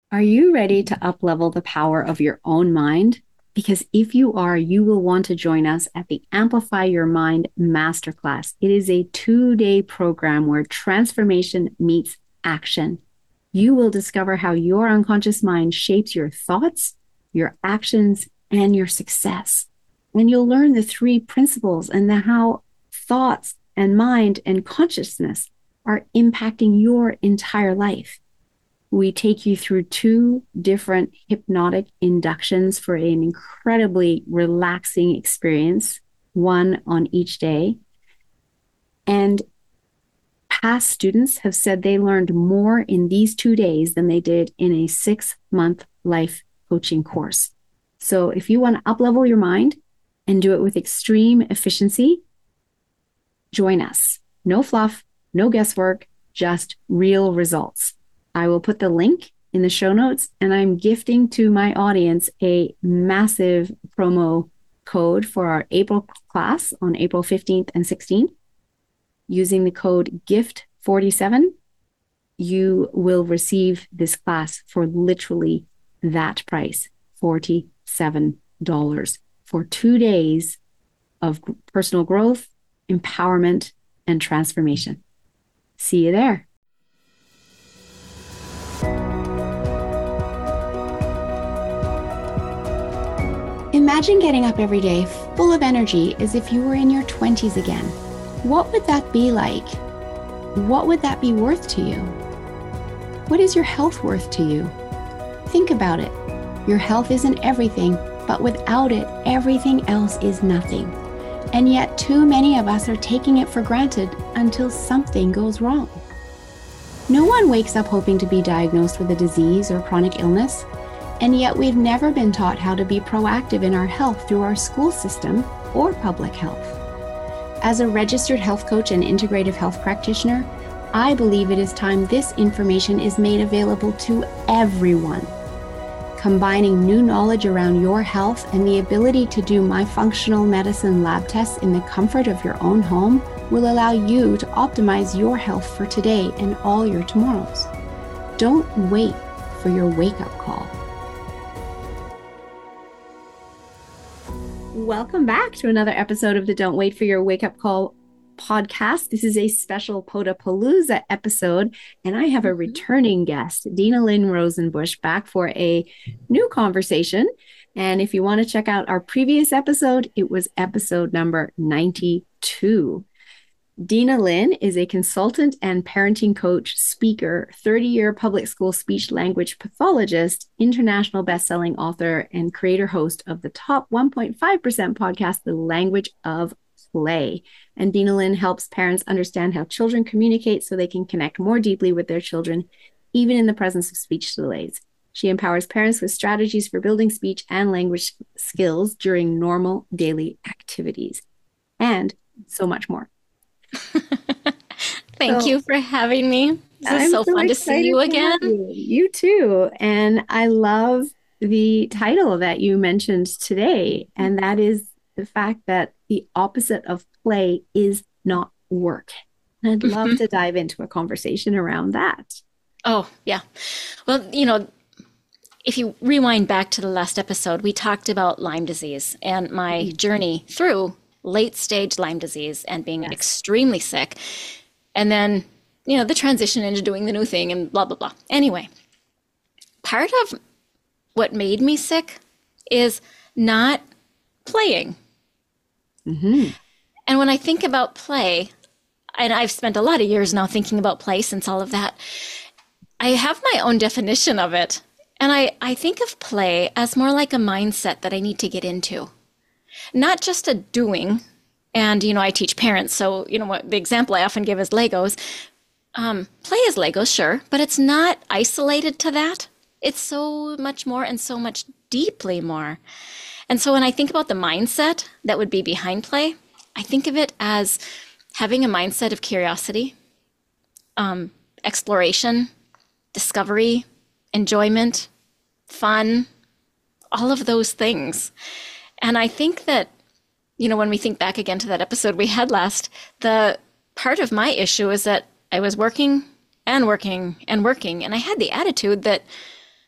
Are you ready to uplevel the power of your own mind? Because if you are, you will want to join us at the Amplify Your Mind Masterclass. It is a 2-day program where transformation meets action. You will discover how your unconscious mind shapes your thoughts, your actions, and your success. And you'll learn the 3 principles and how thoughts and mind and consciousness are impacting your entire life. We take you through 2 different hypnotic inductions for an incredibly relaxing experience, one on each day. And past students have said they learned more in these 2 days than they did in a 6-month life coaching course. So if you want to uplevel your mind and do it with extreme efficiency, join us. No fluff, no guesswork, just real results. I will put the link in the show notes, and I'm gifting to my audience a massive promo code for our April class on April 15th and 16th. Using the code GIFT47, you will receive this class for literally that price, $47, for 2 days of personal growth, empowerment, and transformation. See you there. Imagine getting up every day full of energy as if you were in your 20s again. What would that be like? What would that be worth to you? What is your health worth to you? Think about it. Your health isn't everything, but without it, everything else is nothing. And yet too many of us are taking it for granted until something goes wrong. No one wakes up hoping to be diagnosed with a disease or chronic illness. And yet we've never been taught how to be proactive in our health through our school system or public health. As a registered health coach and integrative health practitioner, I believe it is time this information is made available to everyone. Combining new knowledge around your health and the ability to do my functional medicine lab tests in the comfort of your own home will allow you to optimize your health for today and all your tomorrows. Don't wait for your wake-up call. Welcome back to another episode of the Don't Wait for Your Wake Up Call podcast. This is a special Podapalooza episode, and I have a returning guest, Dina Lynn Rosenbusch, back for a new conversation. And if you want to check out our previous episode, it was episode number 92. Dina Lynn is a consultant and parenting coach, speaker, 30-year public school speech language pathologist, international best-selling author, and creator host of the top 1.5% podcast, The Language of Play. And Dina Lynn helps parents understand how children communicate so they can connect more deeply with their children, even in the presence of speech delays. She empowers parents with strategies for building speech and language skills during normal daily activities, and so much more. Thank you for having me. This is so fun to see you again. You too. And I love the title that you mentioned today, and that is the fact that the opposite of play is not work. And I'd love to dive into a conversation around that. Oh, yeah. Well, if you rewind back to the last episode, we talked about Lyme disease and my journey through late stage Lyme disease and being extremely sick. And then, the transition into doing the new thing and blah, blah, blah. Anyway, part of what made me sick is not playing. Mm-hmm. And when I think about play, and I've spent a lot of years now thinking about play since all of that, I have my own definition of it. And I think of play as more like a mindset that I need to get into. Not just a doing, and, I teach parents, so, what the example I often give is Legos. Play is Legos, sure, but it's not isolated to that. It's so much more and so much deeply more. And so when I think about the mindset that would be behind play, I think of it as having a mindset of curiosity, exploration, discovery, enjoyment, fun, all of those things. And I think that, when we think back again to that episode we had last, the part of my issue is that I was working and working and working. And I had the attitude that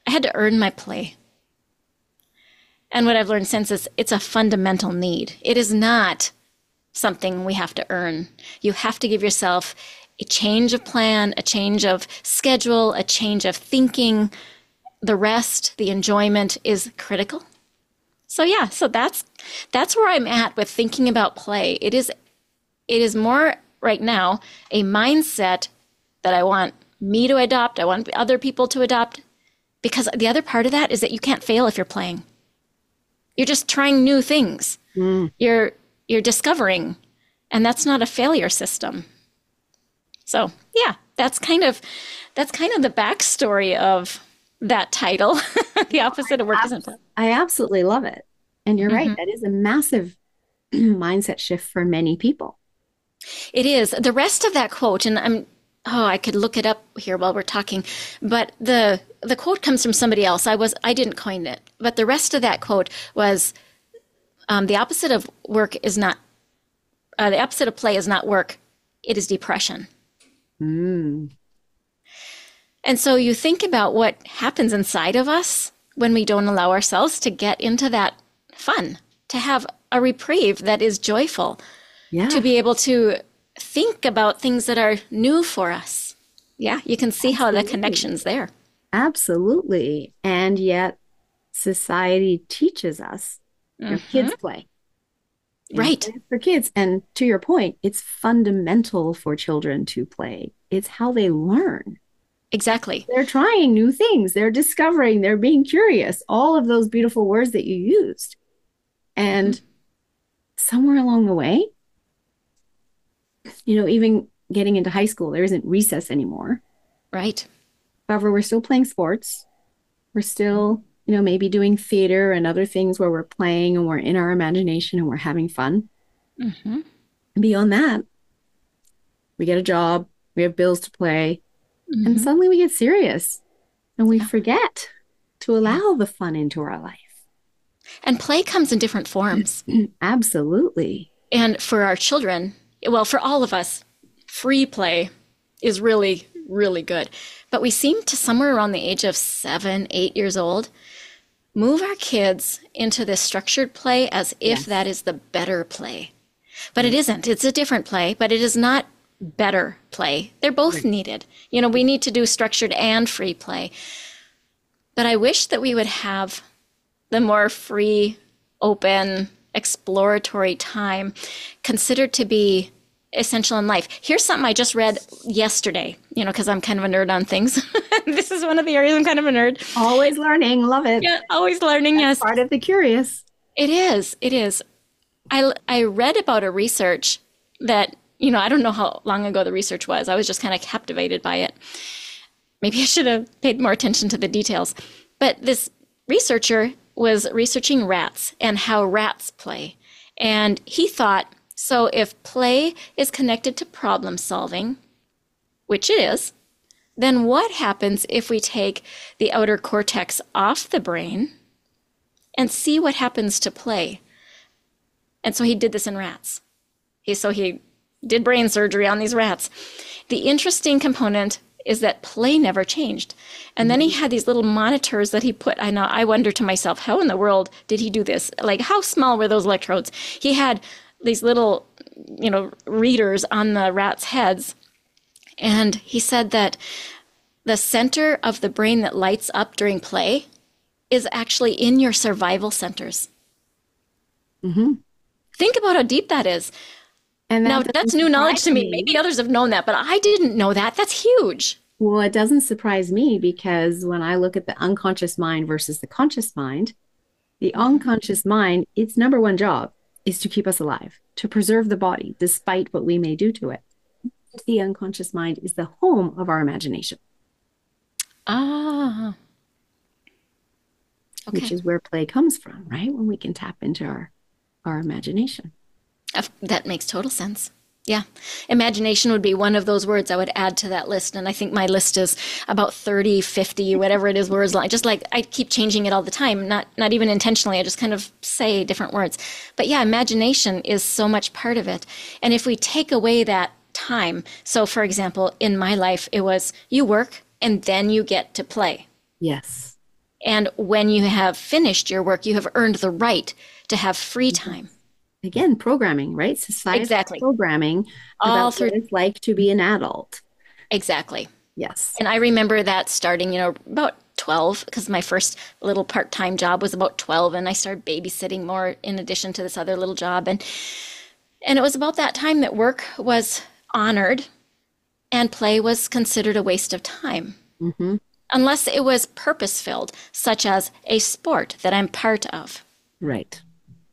I had to earn my play. And what I've learned since is it's a fundamental need. It is not something we have to earn. You have to give yourself a change of plan, a change of schedule, a change of thinking. The rest, the enjoyment is critical. So yeah, so that's where I'm at with thinking about play. It is more right now a mindset that I want me to adopt, I want other people to adopt, because the other part of that is that you can't fail if you're playing. You're just trying new things. You're discovering, and that's not a failure system. So yeah, that's kind of the backstory of that title. The opposite of work isn't play. I absolutely love it. And you're right. That is a massive mindset shift for many people. It is. The rest of that quote, and I could look it up here while we're talking, but the quote comes from somebody else. I didn't coin it, but the rest of that quote was, the opposite of work is not, the opposite of play is not work, it is depression. And so you think about what happens inside of us when we don't allow ourselves to get into that fun, to have a reprieve that is joyful, to be able to think about things that are new for us. Yeah, you can see how the connection's there. Absolutely. And yet society teaches us, kids play. Right. For kids. And to your point, it's fundamental for children to play. It's how they learn. Exactly. They're trying new things. They're discovering, they're being curious, all of those beautiful words that you used. And somewhere along the way, even getting into high school, there isn't recess anymore. Right. However, we're still playing sports. We're still, maybe doing theater and other things where we're playing and we're in our imagination and we're having fun. And beyond that, we get a job, we have bills to pay, and suddenly we get serious and we forget to allow the fun into our life. And play comes in different forms. Absolutely. And for our children, well, for all of us, free play is really, really good. But we seem to, somewhere around the age of 7, 8 years old, move our kids into this structured play as if that is the better play. But it isn't. It's a different play, but it is not better play. They're both needed. We need to do structured and free play. But I wish that we would have the more free, open, exploratory time considered to be essential in life. Here's something I just read yesterday, because I'm kind of a nerd on things. This is one of the areas I'm kind of a nerd. Always learning. Love it. Yeah, always learning. That's yes. Part of the curious. It is. It is. I read about a research that, I don't know how long ago the research was. I was just kind of captivated by it. Maybe I should have paid more attention to the details. But this researcher was researching rats and how rats play. And he thought, so if play is connected to problem solving, which it is, then what happens if we take the outer cortex off the brain and see what happens to play? And so he did this in rats. He did brain surgery on these rats. The interesting component is that play never changed. And then he had these little monitors that he put, I wonder to myself, how in the world did he do this? Like, how small were those electrodes? He had these little, readers on the rats' heads. And he said that the center of the brain that lights up during play is actually in your survival centers. Think about how deep that is. And now, that's new knowledge to me. Maybe others have known that, but I didn't know that. That's huge. Well, it doesn't surprise me because when I look at the unconscious mind versus the conscious mind, the unconscious mind, its number one job is to keep us alive, to preserve the body, despite what we may do to it. The unconscious mind is the home of our imagination. Okay. Which is where play comes from, right? When we can tap into our imagination. That makes total sense. Yeah. Imagination would be one of those words I would add to that list. And I think my list is about 30, 50, whatever it is, words long. Just like I keep changing it all the time, not even intentionally. I just kind of say different words. But yeah, imagination is so much part of it. And if we take away that time, so for example, in my life, it was you work and then you get to play. Yes. And when you have finished your work, you have earned the right to have free time. Again, programming, right? Societal Exactly. programming All about what through. it's like to be an adult. Exactly. Yes. And I remember that starting, about 12, because my first little part-time job was about 12, and I started babysitting more in addition to this other little job. And it was about that time that work was honored and play was considered a waste of time, Hmm. unless it was purpose-filled, such as a sport that I'm part of. Right.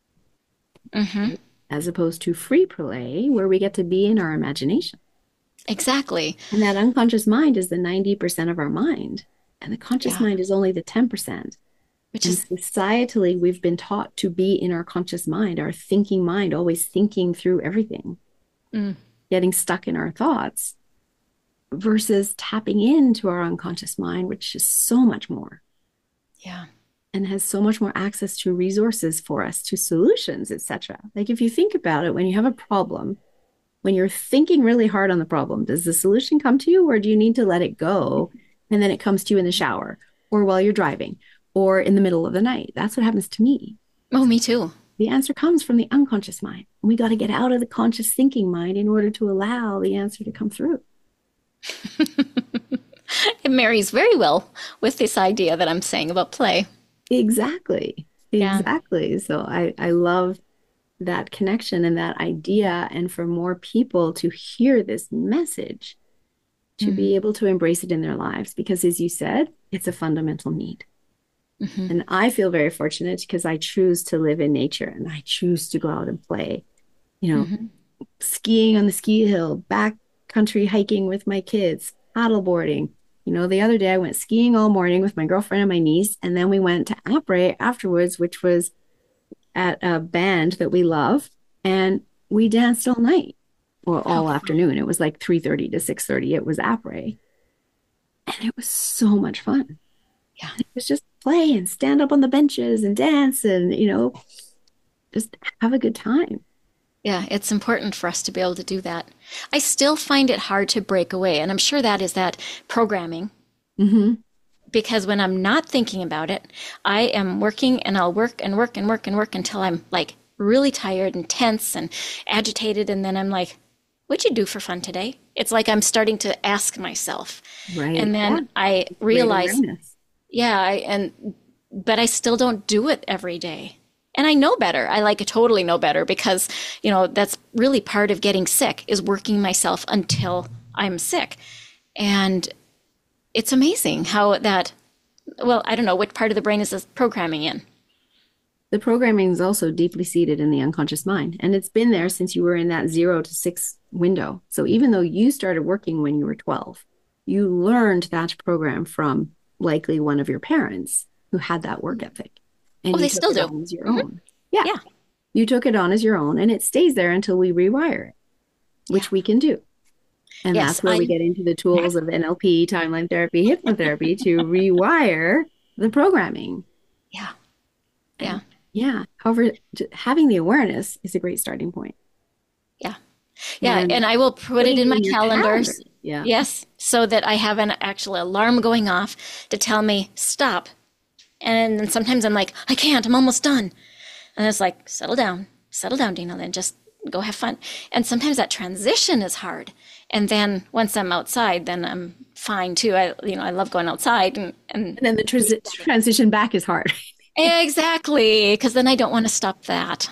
As opposed to free play, where we get to be in our imagination. Exactly. And that unconscious mind is the 90% of our mind. And the conscious Yeah. mind is only the 10%. Which And is, societally, we've been taught to be in our conscious mind, our thinking mind, always thinking through everything, getting stuck in our thoughts versus tapping into our unconscious mind, which is so much more yeah. and has so much more access to resources for us, to solutions, etc. Like if you think about it, when you have a problem, when you're thinking really hard on the problem, does the solution come to you or do you need to let it go and then it comes to you in the shower or while you're driving or in the middle of the night? That's what happens to me. Oh, me too. The answer comes from the unconscious mind. We got to get out of the conscious thinking mind in order to allow the answer to come through. It marries very well with this idea that I'm saying about play. Exactly. Yeah. Exactly. So I love that connection and that idea, and for more people to hear this message, to be able to embrace it in their lives, because as you said, it's a fundamental need. And I feel very fortunate because I choose to live in nature and I choose to go out and play, you know, skiing on the ski hill, backcountry hiking with my kids, paddleboarding. The other day I went skiing all morning with my girlfriend and my niece, and then we went to Après afterwards, which was at a band that we love, and we danced all night. Well, How all fun. afternoon. It was like 3:30 to 6:30. It was Après. And it was so much fun. Yeah. It was just play and stand up on the benches and dance and, just have a good time. Yeah, it's important for us to be able to do that. I still find it hard to break away, and I'm sure that is that programming, Hmm. because when I'm not thinking about it, I am working and I'll work and work and work and work until I'm like really tired and tense and agitated, and then I'm like, what'd you do for fun today? It's like I'm starting to ask myself. Right. And Yeah. then I Great realize, awareness. yeah, but I still don't do it every day. And I know better. I like totally know better because, that's really part of getting sick is working myself until I'm sick. And it's amazing how that, well, I don't know which part of the brain is this programming in. The programming is also deeply seated in the unconscious mind, and it's been there since you were in that 0 to 6 window. So even though you started working when you were 12, you learned that program from likely one of your parents who had that work ethic, and Oh, you they took still it do. on as your own. Yeah, Yeah. you took it on as your own, and it stays there until we rewire it, Yeah. which we can do. And Yes. that's where we get into the tools of NLP, timeline therapy, hypnotherapy to rewire the programming. Yeah. Yeah. And yeah, however, having the awareness is a great starting point. Yeah. Yeah. And And I will put it putting in it my in your calendar. calendar. Yeah. Yes. So that I have an actual alarm going off to tell me stop. And then sometimes I'm like, I can't, I'm almost done. And it's like, settle down, Dina, then just go have fun. And sometimes that transition is hard. And then once I'm outside, then I'm fine too. I love going outside and And then the transition back is hard. exactly, because then I don't want to stop that.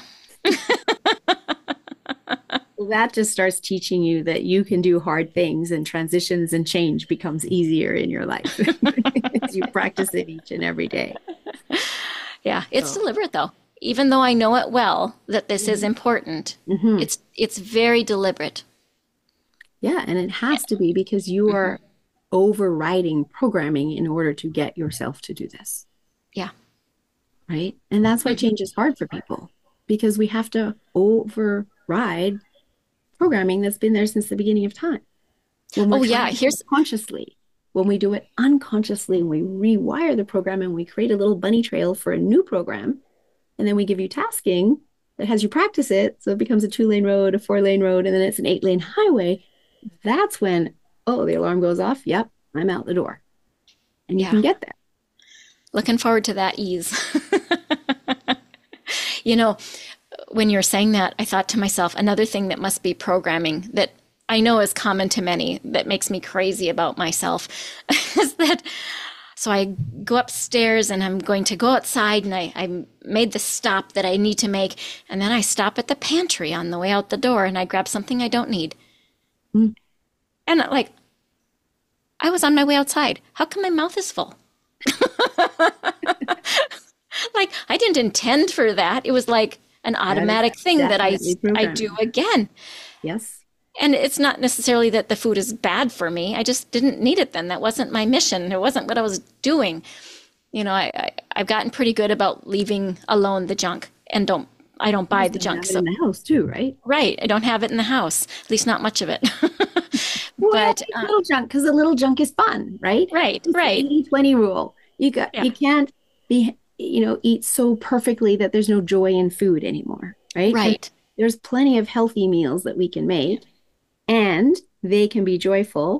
That just starts teaching you that you can do hard things, and transitions and change becomes easier in your life as you practice it each and every day. Yeah, it's So, deliberate though. Even though I know it well that this is important, mhm. it's very deliberate. Yeah, and it has to be because you are overriding programming in order to get yourself to do this, Yeah. right? And that's why change is hard for people, because we have to override programming that's been there since the beginning of time. When we're Oh yeah, trying to do it here's consciously, when we do it unconsciously and we rewire the program and we create a little bunny trail for a new program, and then we give you tasking that has you practice it, so it becomes a 2-lane road, a 4-lane road, and then it's an 8-lane highway. That's when, oh, the alarm goes off. Yep, I'm out the door. And you yeah. can get there. Looking forward to that ease. You know, when you're saying that, I thought to myself, another thing that must be programming that I know is common to many that makes me crazy about myself is that. So I go upstairs and I'm going to go outside and I made the stop that I need to make. And then I stop at the pantry on the way out the door and I grab something I don't need. Mm. And like, I was on my way outside. How come my mouth is full? Like, I didn't intend for that. It was like an automatic thing that I do again. Yes. And it's not necessarily that the food is bad for me. I just didn't need it then. That wasn't my mission. It wasn't what I was doing. You know, I've gotten pretty good about leaving alone the junk and I don't buy the junk. So in the house too, right? Right. I don't have it in the house, at least not much of it. Well, but little junk, because the little junk is fun, right? Right. It's Right. The 80-20 rule. You can't be, eat so perfectly that there's no joy in food anymore, right? Right. There's plenty of healthy meals that we can make. And they can be joyful,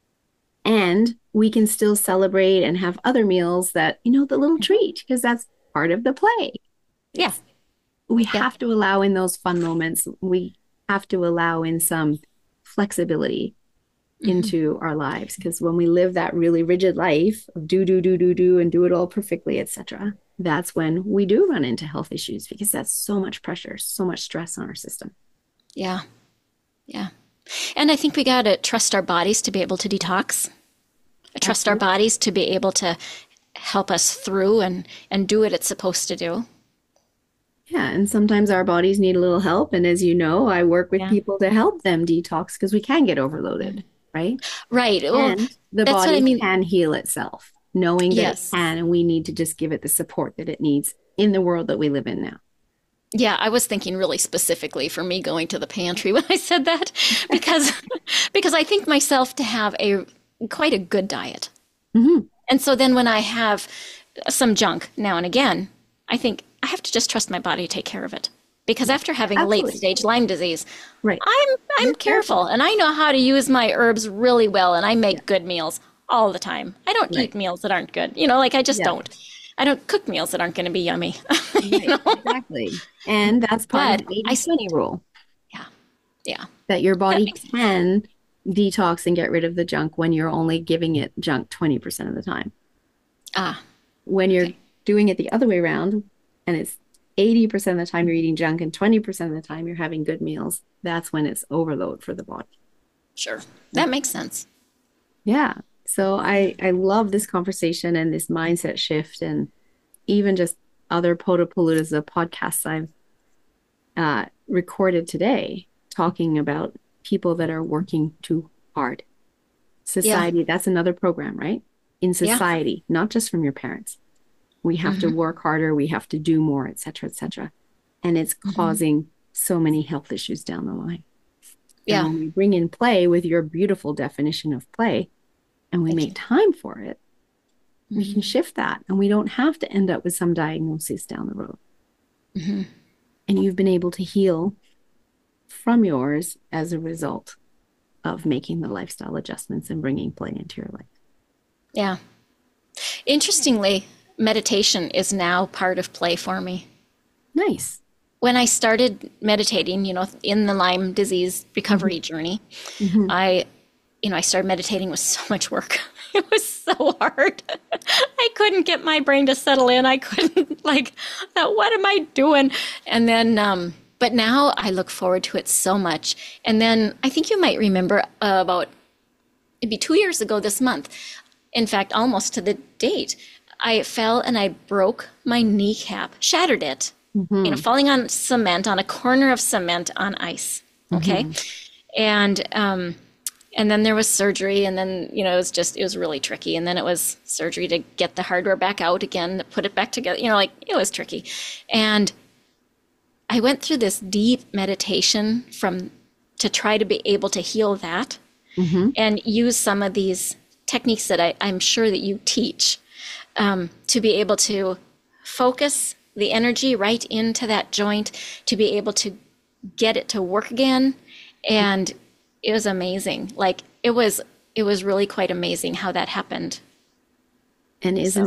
and we can still celebrate and have other meals that, the little treat, because that's part of the play. Yeah. We have to allow in those fun moments. We have to allow in some flexibility into our lives, because when we live that really rigid life of do, and do it all perfectly, etc., that's when we do run into health issues, because that's so much pressure, so much stress on our system. Yeah. Yeah. And I think we got to trust our bodies to be able to detox, trust our bodies to be able to help us through and do what it's supposed to do. Yeah. And sometimes our bodies need a little help. And as you know, I work with people to help them detox, because we can get overloaded, right? Right. Well, and the body can heal itself, knowing that it can, and we need to just give it the support that it needs in the world that we live in now. Yeah, I was thinking really specifically for me going to the pantry when I said that, because I think myself to have quite a good diet. Mm-hmm. And so then when I have some junk now and again, I think I have to just trust my body to take care of it. Because after having late stage Lyme disease, right, I'm careful and I know how to use my herbs really well, and I make good meals all the time. I don't eat meals that aren't good. I just don't. I don't cook meals that aren't going to be yummy. Exactly. And that's part of the 80-20 rule. Yeah. Yeah. That your body can detox and get rid of the junk when you're only giving it junk 20% of the time. When you're doing it the other way around, and it's 80% of the time you're eating junk and 20% of the time you're having good meals, that's when it's overload for the body. Sure. That makes sense. Yeah. So I love this conversation and this mindset shift, and even just other Podopalooza, the podcasts I've recorded today, talking about people that are working too hard. Society, that's another program, right? In society, not just from your parents. We have to work harder, we have to do more, et cetera, et cetera. And it's causing so many health issues down the line. Yeah. And when we bring in play with your beautiful definition of play, and we make time for it, we can shift that. And we don't have to end up with some diagnosis down the road. Mm-hmm. And you've been able to heal from yours as a result of making the lifestyle adjustments and bringing play into your life. Yeah. Interestingly, meditation is now part of play for me. Nice. When I started meditating, in the Lyme disease recovery journey, I started meditating with so much work. It was so hard. I couldn't get my brain to settle in. I couldn't what am I doing? And then, but now I look forward to it so much. And then I think you might remember it'd be 2 years ago this month. In fact, almost to the date, I fell and I broke my kneecap, shattered it, falling on cement, on a corner of cement on ice. Okay. And then there was surgery, and then, it was really tricky. And then it was surgery to get the hardware back out again, put it back together, it was tricky. And I went through this deep meditation to try to be able to heal that and use some of these techniques that I'm sure that you teach to be able to focus the energy right into that joint, to be able to get it to work again. And it was amazing. It was really quite amazing how that happened. And isn't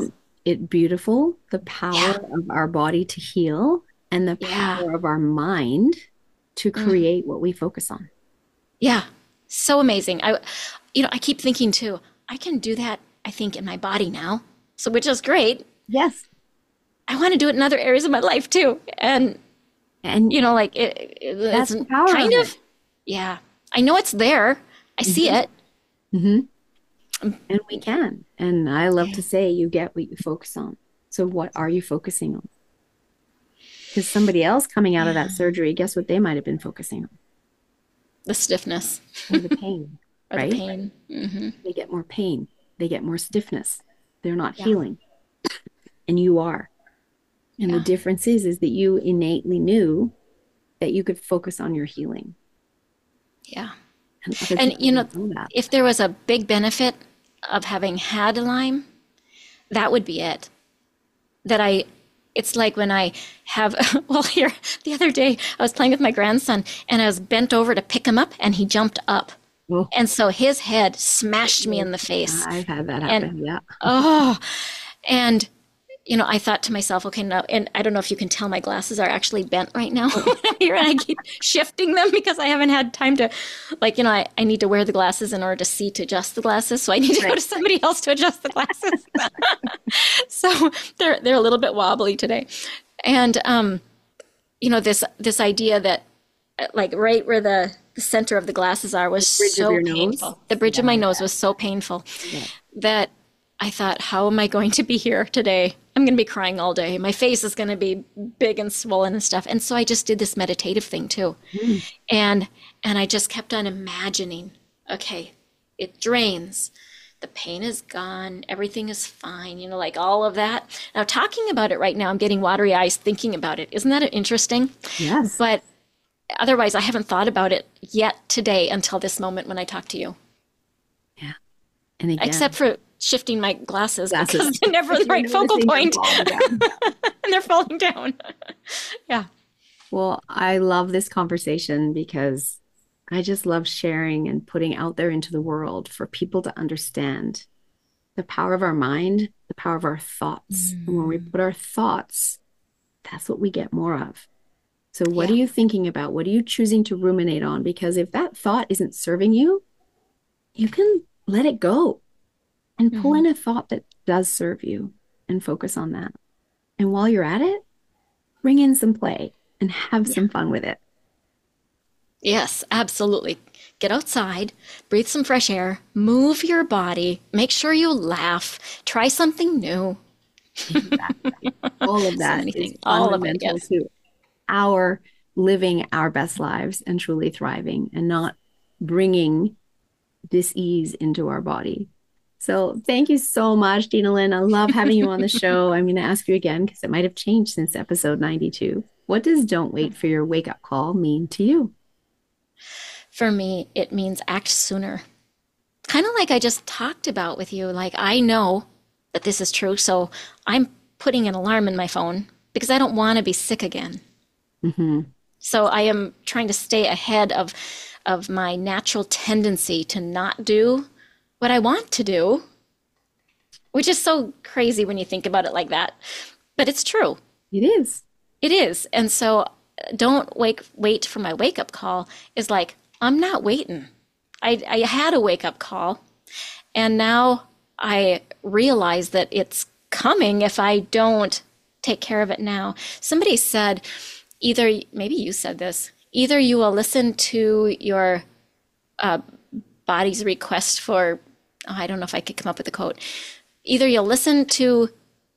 it beautiful? The power Yeah. of our body to heal and the Yeah. power of our mind to Mm. create what we focus on. Yeah. So amazing. I keep thinking too, I can do that, I think, in my body now. So, which is great. Yes. I want to do it in other areas of my life too. And, And like it's that's the power kind of it. of, yeah, I know it's there. I see Hmm. it. Hmm. And we can. And I love to say you get what you focus on. So what are you focusing on? Because somebody else coming out of that Yeah. surgery, guess what they might have been focusing on? The stiffness Or the pain, or the right? pain. Hmm. They get more pain. They get more stiffness. They're not Yeah. healing. And you are. And the Yeah. difference is that you innately knew that you could focus on your healing. Yeah. And other And, people don't know that. if there was a big benefit of having had Lyme, that would be it. That it's like when I have, well, here, the other day, I was playing with my grandson and I was bent over to pick him up and he jumped up. Well, And so his head smashed me in the face. I've had that And, happen. Yeah. oh, and, I thought to myself, okay, now, and I don't know if you can tell my glasses are actually bent right now when I'm here and I keep shifting them because I haven't had time to, I need to wear the glasses in order to see to adjust the glasses. So I need to go to somebody else to adjust the glasses. So they're a little bit wobbly today. And, this idea that like right where the center of the glasses are was Bridge of so your nose. painful. The bridge of my nose was so painful Yeah. that I thought, how am I going to be here today? I'm going to be crying all day. My face is going to be big and swollen and stuff. And so I just did this meditative thing too. Mm. And I just kept on imagining, okay, it drains. The pain is gone. Everything is fine. Like all of that. Now talking about it right now, I'm getting watery eyes thinking about it. Isn't that interesting? Yes. But otherwise, I haven't thought about it yet today until this moment when I talk to you. Yeah. And again, Except for shifting my glasses because Glasses. they're never the right focal Noticing them point falling down. and they're falling down. Yeah. Well, I love this conversation because I just love sharing and putting out there into the world for people to understand the power of our mind, the power of our thoughts. And when we put our thoughts, that's what we get more of. So, what Yeah. are you thinking about? What are you choosing to ruminate on? Because if that thought isn't serving you, you can let it go and pull in a thought that does serve you and focus on that. And while you're at it, bring in some play and have some fun with it. Yes, absolutely. Get outside, breathe some fresh air, move your body, make sure you laugh, try something new. Exactly. All of that many is things. All of it, fundamental yes. to our living our best lives and truly thriving and not bringing dis-ease into our body. So thank you so much, Dina Lynn. I love having you on the show. I'm going to ask you again because it might have changed since episode 92. What does don't wait for your wake up call mean to you? For me, it means act sooner. Kind of like I just talked about with you. Like, I know that this is true, so I'm putting an alarm in my phone because I don't want to be sick again. Mm-hmm. So I am trying to stay ahead of my natural tendency to not do what I want to do, which is so crazy when you think about it like that. But it's true. It is. It is. And so don't wait for my wake up call is like, I'm not waiting. I had a wake up call and now I realize that it's coming if I don't take care of it now. Somebody said, either, maybe you said this, either you will listen to your body's request for, I don't know if I could come up with a quote. Either you'll listen to,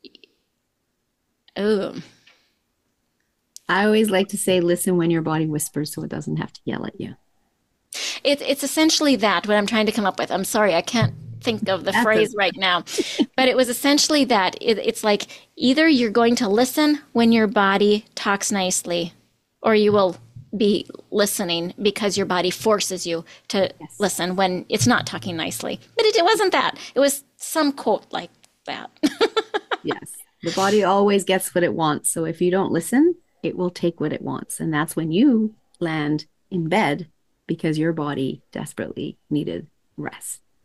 oh, I always like to say, listen when your body whispers so it doesn't have to yell at you. it's essentially that, what I'm trying to come up with. I'm sorry, I can't think of the That's phrase right now. But it was essentially that. It's like either you're going to listen when your body talks nicely, or you will be listening because your body forces you to listen when it's not talking nicely. But it wasn't that. It was some quote like that. Yes. The body always gets what it wants. So if you don't listen, it will take what it wants. And that's when you land in bed because your body desperately needed rest.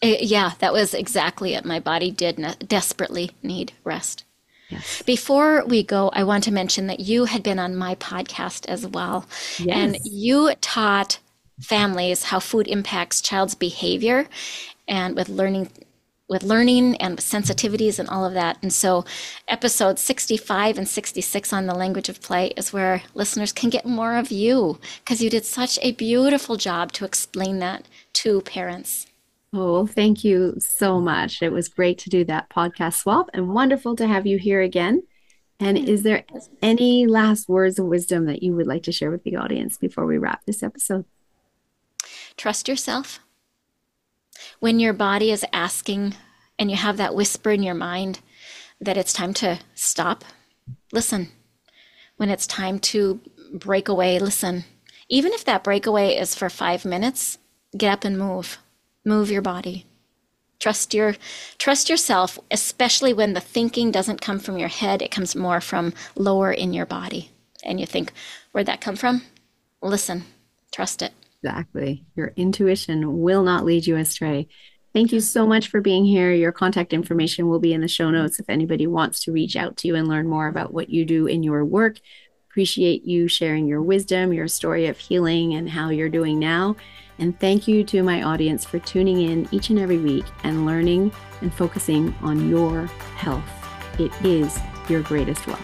Yeah, that was exactly it. My body did desperately need rest. Yes. Before we go, I want to mention that you had been on my podcast as well, and Yes. you taught families how food impacts child's behavior and with learning and sensitivities and all of that. And so episode 65 and 66 on the language of play is where listeners can get more of you, because you did such a beautiful job to explain that to parents. Oh, thank you so much. It was great to do that podcast swap and wonderful to have you here again. And is there any last words of wisdom that you would like to share with the audience before we wrap this episode? Trust yourself. When your body is asking and you have that whisper in your mind that it's time to stop, listen. When it's time to break away, listen. Even if that breakaway is for 5 minutes, get up and move. Move your body. Trust yourself, especially when the thinking doesn't come from your head. It comes more from lower in your body. And you think, where'd that come from? Listen. Trust it. Exactly. Your intuition will not lead you astray. Thank you so much for being here. Your contact information will be in the show notes if anybody wants to reach out to you and learn more about what you do in your work. Appreciate you sharing your wisdom, your story of healing, and how you're doing now. And thank you to my audience for tuning in each and every week and learning and focusing on your health. It is your greatest wealth.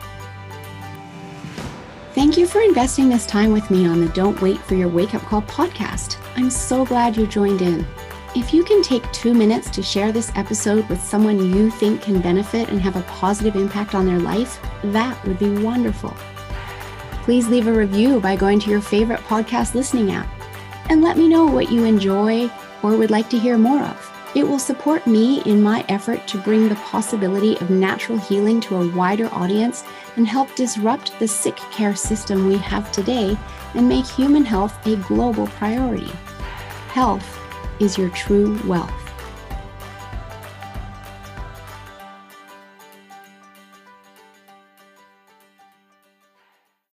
Thank you for investing this time with me on the Don't Wait for Your Wake Up Call podcast. I'm so glad you joined in. If you can take 2 minutes to share this episode with someone you think can benefit and have a positive impact on their life, that would be wonderful. Please leave a review by going to your favorite podcast listening app and let me know what you enjoy or would like to hear more of. It will support me in my effort to bring the possibility of natural healing to a wider audience and help disrupt the sick care system we have today and make human health a global priority. Health is your true wealth.